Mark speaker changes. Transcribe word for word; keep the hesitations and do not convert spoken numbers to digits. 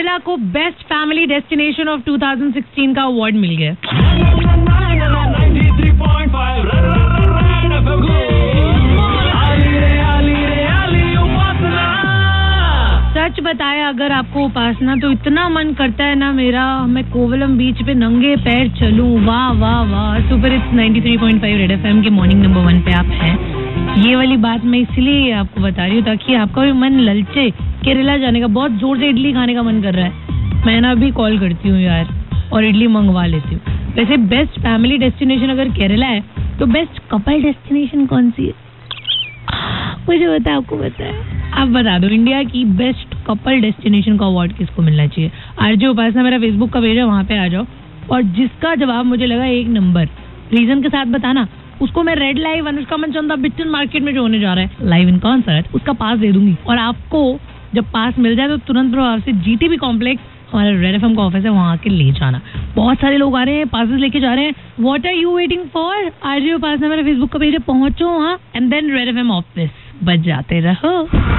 Speaker 1: केरला को best family destination of two thousand sixteen का award मिल गया। सच बताया अगर आपको उपासना, तो इतना मन करता है ना मेरा, मैं कोवलम बीच पे नंगे पैर चलूं। वाह वाह वाह। Super hits ninety three point five red FM के मॉर्निंग नंबर वन पे आप हैं। ये वाली बात मैं इसलिए आपको बता रही हूँ ताकि आपका भी मन ललचे केरला जाने का। बहुत जोर से इडली खाने का मन कर रहा है। मैं ना अभी कॉल करती हूँ यार और इडली मंगवा लेती हूँ। वैसे बेस्ट फैमिली डेस्टिनेशन अगर केरला है तो बेस्ट कपल डेस्टिनेशन कौन सी है मुझे बता, आपको पता है? आप बता दो इंडिया की बेस्ट कपल डेस्टिनेशन का अवार्ड किसको मिलना चाहिए। आरजे उपासना मेरा फेसबुक का पेज है, वहाँ पे आ जाओ और जिसका जवाब मुझे लगा एक नंबर रीजन के साथ बताना, उसको मैं red live Anushka Manchanda Bittan market में जो होने जा रहा है लाइव इन कॉन्सर्ट, उसका पास दे दूंगी। और आपको जब पास मिल जाए तो तुरंत प्रभाव से जीटीबी कॉम्प्लेक्स हमारा रेड एफएम का ऑफिस है, वहाँ आके ले जाना। बहुत सारे लोग आ रहे हैं, पासेस लेके जा रहे हैं। What are you waiting for? RJ Upasana मेरा फेसबुक का पेज है, पहुंचो वहाँ and then red FM office बज जाते रहो।